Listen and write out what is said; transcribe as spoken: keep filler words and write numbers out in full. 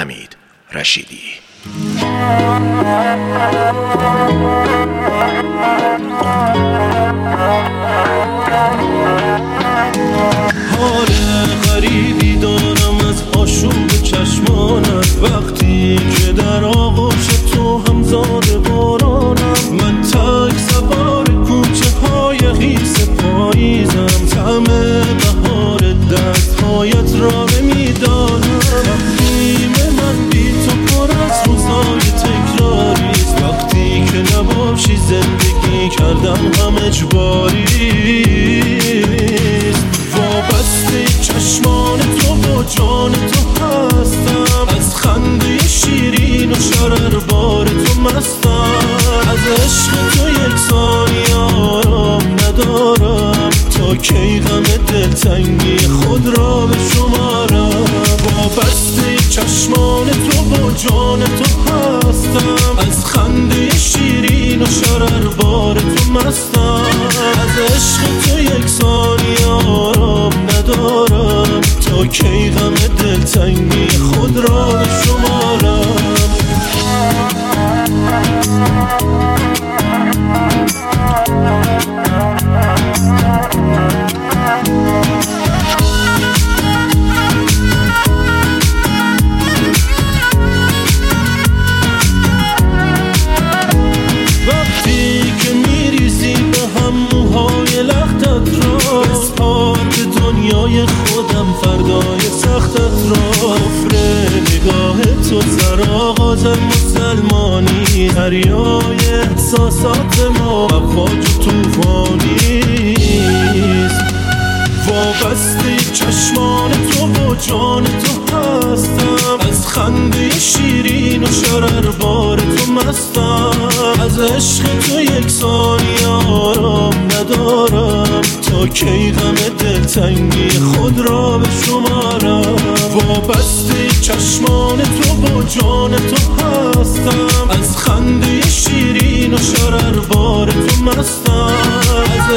حمید رشیدی. حال غریبی دارم از آشوب چشمانت، وقتی که در آغوش تو همزاد بارانم. من تک سوار کوچه های خیس پاییزم، طعم بهار دستهایت را نمیدانم. تقدیم من بی تو پر از روزای تکراریست، وقتی که نباشی زندگی کردم هم اجباریست. وابسته چشمان تو و جان تو هستم، از خنده شیرین و شرر بار تو مستم. از عشق تو یک ثانیه آرام ندارم، تا کی غم دلتنگی خود را به شمارم. وابسته چشمان تو و جان تو هستم، از خنده شیرین و شرر بار تو مستم. از عشق تو یک ثانیه آرام ندارم، تا کی غم دلتنگی خود را به شمارم. وقتی که میریزی به هم موهای لختت را، اسپارت دنیای خودم فردای سختت را. کفر نگاه تو سرآغاز مسلمانی، دریای احساسات ما افواج و توفانیست. وابسته چشمان تو و جان تو هستم، از خنده شیرین و شرر بار تو مستم. از عشق تو یک ثانیه آرام ندارم، تا کی غم دلتنگی خود را به شمارم. وابسته چشمان تو و جان تو هستم، از خنده شیرین و شرر بار تو مستم. از